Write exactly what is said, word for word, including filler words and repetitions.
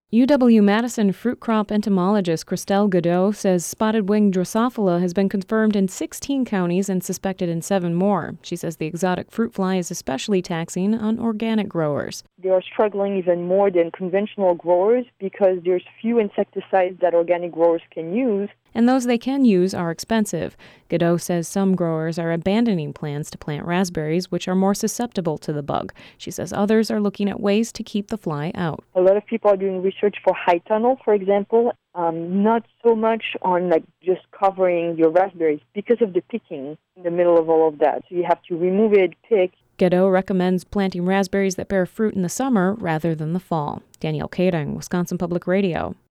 U W-Madison fruit crop entomologist Christelle Godot says spotted-winged Drosophila has been confirmed in sixteen counties and suspected in seven more. She says the exotic fruit fly is especially taxing on organic growers. They are struggling even more than conventional growers because there's few insecticides that organic growers can use. And those they can use are expensive. Godot says some growers are abandoning plans to plant raspberries, which are more susceptible to the bug. She says others are looking at ways to keep the fly out. A lot of people are doing research for high tunnel, for example, um, not so much on like just covering your raspberries because of the picking in the middle of all of that. So you have to remove it, pick. Godot recommends planting raspberries that bear fruit in the summer rather than the fall. Danielle Kading, Wisconsin Public Radio.